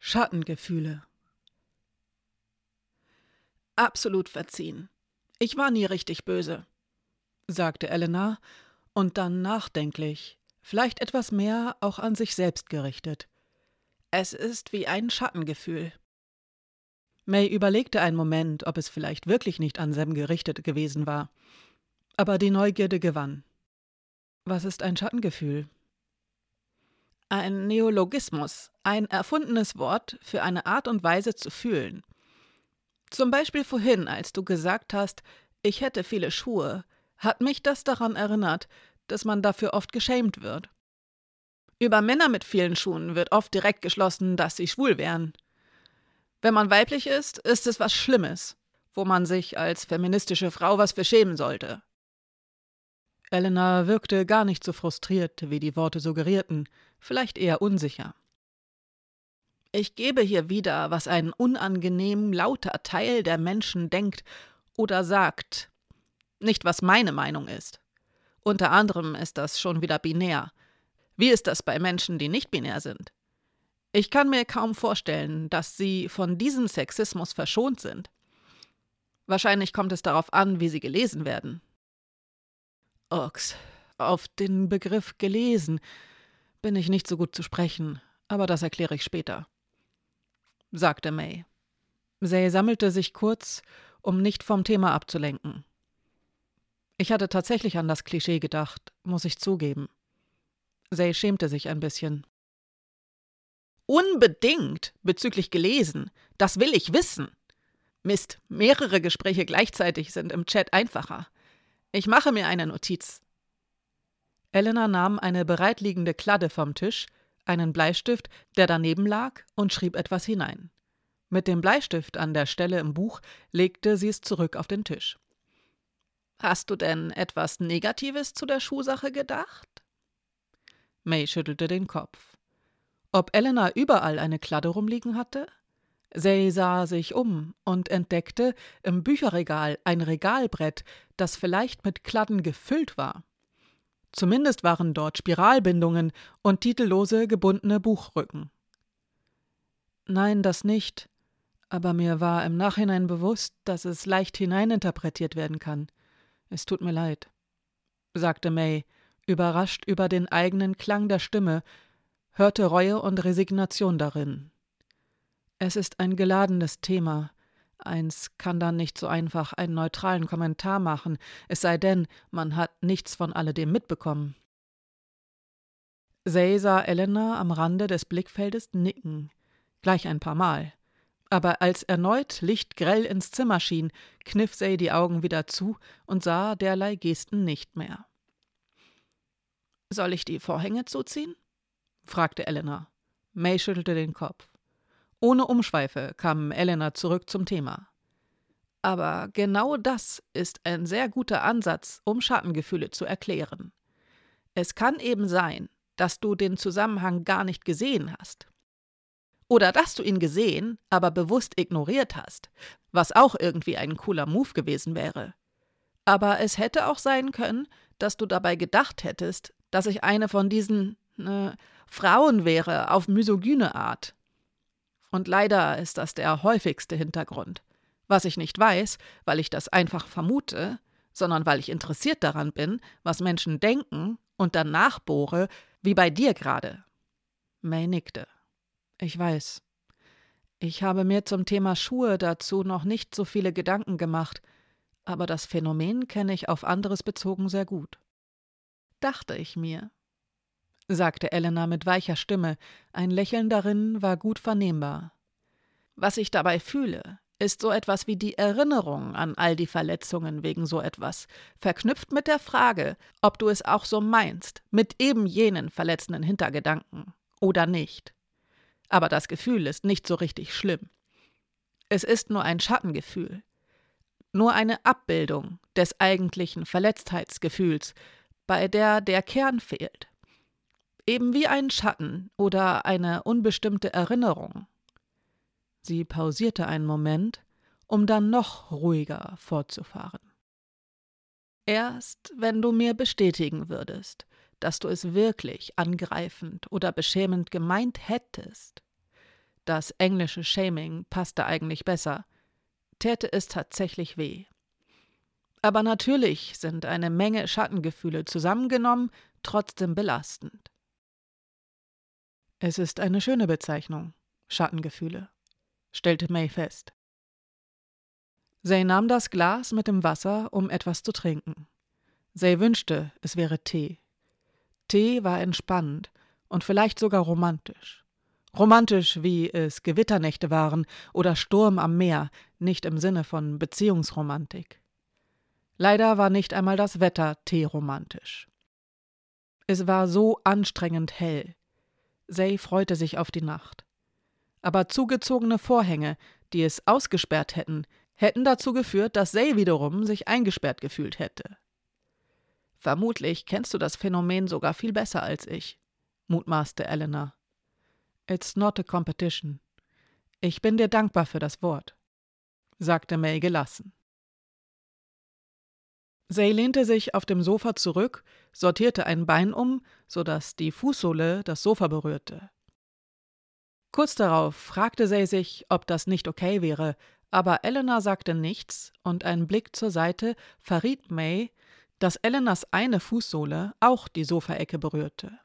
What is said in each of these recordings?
Schattengefühle. Absolut verziehen. Ich war nie richtig böse, sagte Elena und dann nachdenklich, vielleicht etwas mehr auch an sich selbst gerichtet. Es ist wie ein Schattengefühl. May überlegte einen Moment, ob es vielleicht wirklich nicht an Sam gerichtet gewesen war. Aber die Neugierde gewann. Was ist ein Schattengefühl? Ein Neologismus, ein erfundenes Wort für eine Art und Weise zu fühlen. Zum Beispiel vorhin, als du gesagt hast, ich hätte viele Schuhe, hat mich das daran erinnert, dass man dafür oft geschämt wird. Über Männer mit vielen Schuhen wird oft direkt geschlossen, dass sie schwul wären. Wenn man weiblich ist, ist es was Schlimmes, wo man sich als feministische Frau was für schämen sollte. Elena wirkte gar nicht so frustriert, wie die Worte suggerierten, vielleicht eher unsicher. Ich gebe hier wieder, was ein unangenehm lauter Teil der Menschen denkt oder sagt, nicht was meine Meinung ist. Unter anderem ist das schon wieder binär. Wie ist das bei Menschen, die nicht binär sind? Ich kann mir kaum vorstellen, dass sie von diesem Sexismus verschont sind. Wahrscheinlich kommt es darauf an, wie sie gelesen werden. Auf den Begriff gelesen bin ich nicht so gut zu sprechen, aber das erkläre ich später, sagte May. Sie sammelte sich kurz, um nicht vom Thema abzulenken. Ich hatte tatsächlich an das Klischee gedacht, muss ich zugeben. Sie schämte sich ein bisschen. Unbedingt, bezüglich gelesen. Das will ich wissen. Mist, mehrere Gespräche gleichzeitig sind im Chat einfacher. Ich mache mir eine Notiz. Elena nahm eine bereitliegende Kladde vom Tisch, einen Bleistift, der daneben lag, und schrieb etwas hinein. Mit dem Bleistift an der Stelle im Buch legte sie es zurück auf den Tisch. »Hast du denn etwas Negatives zu der Schuhsache gedacht?« May schüttelte den Kopf. Ob Elena überall eine Kladde rumliegen hatte? Sie sah sich um und entdeckte im Bücherregal ein Regalbrett, das vielleicht mit Kladden gefüllt war. Zumindest waren dort Spiralbindungen und titellose gebundene Buchrücken. Nein, das nicht, aber mir war im Nachhinein bewusst, dass es leicht hineininterpretiert werden kann. Es tut mir leid, sagte May, überrascht über den eigenen Klang der Stimme, hörte Reue und Resignation darin. Es ist ein geladenes Thema. Eins kann dann nicht so einfach einen neutralen Kommentar machen, es sei denn, man hat nichts von alledem mitbekommen. Sie sah Elena am Rande des Blickfeldes nicken, gleich ein paar Mal. Aber als erneut Licht grell ins Zimmer schien, kniff sie die Augen wieder zu und sah derlei Gesten nicht mehr. »Soll ich die Vorhänge zuziehen?« fragte Elena. May schüttelte den Kopf. Ohne Umschweife kam Elena zurück zum Thema. Aber genau das ist ein sehr guter Ansatz, um Schattengefühle zu erklären. Es kann eben sein, dass du den Zusammenhang gar nicht gesehen hast. Oder dass du ihn gesehen, aber bewusst ignoriert hast, was auch irgendwie ein cooler Move gewesen wäre. Aber es hätte auch sein können, dass du dabei gedacht hättest, dass ich eine von diesen Frauen wäre auf misogyne Art. Und leider ist das der häufigste Hintergrund. Was ich nicht weiß, weil ich das einfach vermute, sondern weil ich interessiert daran bin, was Menschen denken und dann nachbohre, wie bei dir gerade. May nickte. Ich weiß. Ich habe mir zum Thema Schuhe dazu noch nicht so viele Gedanken gemacht, aber das Phänomen kenne ich auf anderes bezogen sehr gut. Dachte ich mir, sagte Elena mit weicher Stimme, ein Lächeln darin war gut vernehmbar. Was ich dabei fühle, ist so etwas wie die Erinnerung an all die Verletzungen wegen so etwas, verknüpft mit der Frage, ob du es auch so meinst, mit eben jenen verletzenden Hintergedanken oder nicht. Aber das Gefühl ist nicht so richtig schlimm. Es ist nur ein Schattengefühl, nur eine Abbildung des eigentlichen Verletztheitsgefühls, bei der der Kern fehlt. Eben wie ein Schatten oder eine unbestimmte Erinnerung. Sie pausierte einen Moment, um dann noch ruhiger fortzufahren. Erst wenn du mir bestätigen würdest, dass du es wirklich angreifend oder beschämend gemeint hättest, das englische Shaming passte eigentlich besser, täte es tatsächlich weh. Aber natürlich sind eine Menge Schattengefühle zusammengenommen trotzdem belastend. Es ist eine schöne Bezeichnung, Schattengefühle, stellte May fest. Zay nahm das Glas mit dem Wasser, um etwas zu trinken. Zay wünschte, es wäre Tee. Tee war entspannend und vielleicht sogar romantisch. Romantisch, wie es Gewitternächte waren oder Sturm am Meer, nicht im Sinne von Beziehungsromantik. Leider war nicht einmal das Wetter teeromantisch. Es war so anstrengend hell. Zay freute sich auf die Nacht. Aber zugezogene Vorhänge, die es ausgesperrt hätten dazu geführt, dass Zay wiederum sich eingesperrt gefühlt hätte. Vermutlich kennst du das Phänomen sogar viel besser als ich, mutmaßte Eleanor. It's not a competition. Ich bin dir dankbar für das Wort, sagte May gelassen. Zay lehnte sich auf dem Sofa zurück, sortierte ein Bein um, sodass die Fußsohle das Sofa berührte. Kurz darauf fragte Zay sich, ob das nicht okay wäre, aber Eleanor sagte nichts und ein Blick zur Seite verriet May, dass Eleanors eine Fußsohle auch die Sofaecke berührte.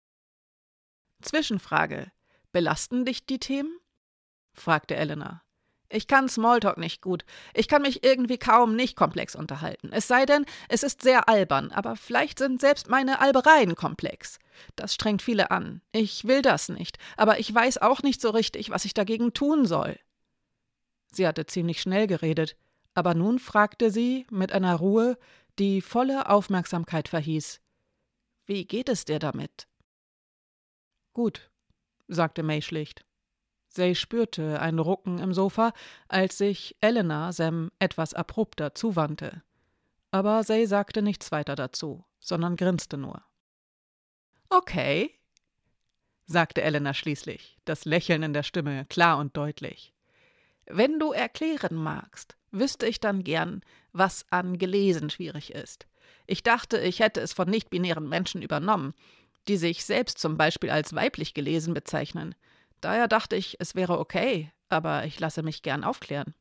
Zwischenfrage: Belasten dich die Themen? Fragte Eleanor. Ich kann Smalltalk nicht gut. Ich kann mich irgendwie kaum nicht komplex unterhalten. Es sei denn, es ist sehr albern, aber vielleicht sind selbst meine Albereien komplex. Das strengt viele an. Ich will das nicht, aber ich weiß auch nicht so richtig, was ich dagegen tun soll. Sie hatte ziemlich schnell geredet, aber nun fragte sie mit einer Ruhe, die volle Aufmerksamkeit verhieß. Wie geht es dir damit? Gut, sagte May schlicht. Zay spürte ein Rucken im Sofa, als sich Eleanor Sam etwas abrupter zuwandte. Aber Zay sagte nichts weiter dazu, sondern grinste nur. Okay, sagte Eleanor schließlich, das Lächeln in der Stimme klar und deutlich. Wenn du erklären magst, wüsste ich dann gern, was an gelesen schwierig ist. Ich dachte, ich hätte es von nicht-binären Menschen übernommen, die sich selbst zum Beispiel als weiblich gelesen bezeichnen. Daher dachte ich, es wäre okay, aber ich lasse mich gern aufklären.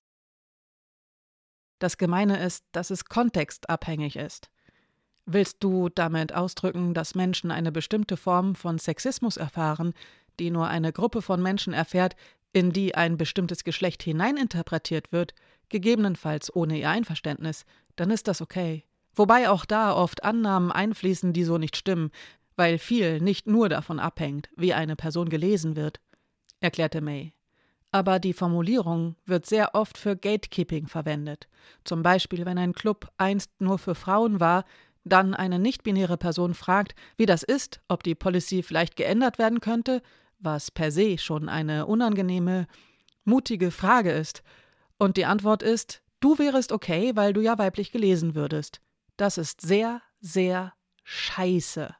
Das Gemeine ist, dass es kontextabhängig ist. Willst du damit ausdrücken, dass Menschen eine bestimmte Form von Sexismus erfahren, die nur eine Gruppe von Menschen erfährt, in die ein bestimmtes Geschlecht hineininterpretiert wird, gegebenenfalls ohne ihr Einverständnis, dann ist das okay. Wobei auch da oft Annahmen einfließen, die so nicht stimmen, weil viel nicht nur davon abhängt, wie eine Person gelesen wird, erklärte May. Aber die Formulierung wird sehr oft für Gatekeeping verwendet. Zum Beispiel, wenn ein Club einst nur für Frauen war, dann eine nicht-binäre Person fragt, wie das ist, ob die Policy vielleicht geändert werden könnte, was per se schon eine unangenehme, mutige Frage ist. Und die Antwort ist, du wärest okay, weil du ja weiblich gelesen würdest. Das ist sehr, sehr scheiße.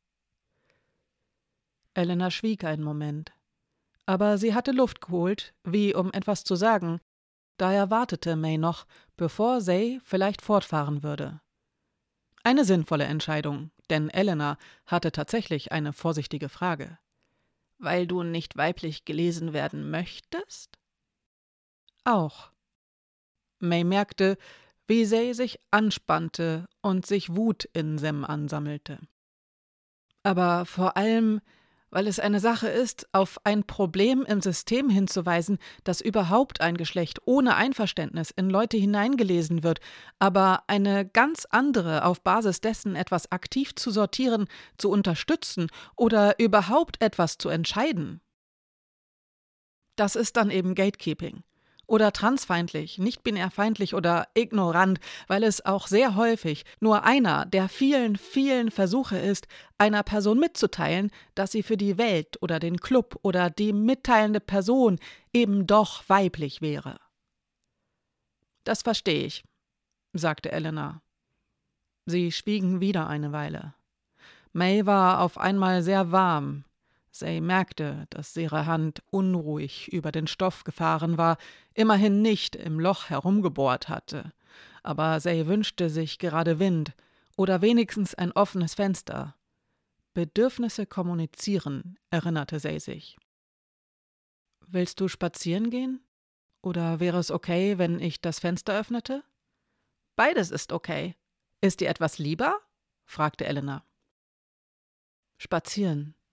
Eleanor schwieg einen Moment. Aber sie hatte Luft geholt, wie um etwas zu sagen. Daher wartete May noch, bevor Zay vielleicht fortfahren würde. Eine sinnvolle Entscheidung, denn Eleanor hatte tatsächlich eine vorsichtige Frage. Weil du nicht weiblich gelesen werden möchtest? Auch. May merkte, wie Zay sich anspannte und sich Wut in Sam ansammelte. Aber vor allem, weil es eine Sache ist, auf ein Problem im System hinzuweisen, dass überhaupt ein Geschlecht ohne Einverständnis in Leute hineingelesen wird, aber eine ganz andere auf Basis dessen etwas aktiv zu sortieren, zu unterstützen oder überhaupt etwas zu entscheiden. Das ist dann eben Gatekeeping. Oder transfeindlich, nicht-binärfeindlich oder ignorant, weil es auch sehr häufig nur einer der vielen, vielen Versuche ist, einer Person mitzuteilen, dass sie für die Welt oder den Club oder die mitteilende Person eben doch weiblich wäre. Das verstehe ich, sagte Eleanor. Sie schwiegen wieder eine Weile. May war auf einmal sehr warm. Zay merkte, dass ihre Hand unruhig über den Stoff gefahren war, immerhin nicht im Loch herumgebohrt hatte. Aber Zay wünschte sich gerade Wind oder wenigstens ein offenes Fenster. Bedürfnisse kommunizieren, erinnerte Zay sich. Willst du spazieren gehen? Oder wäre es okay, wenn ich das Fenster öffnete? Beides ist okay. Ist dir etwas lieber? Fragte Elena. Spazieren,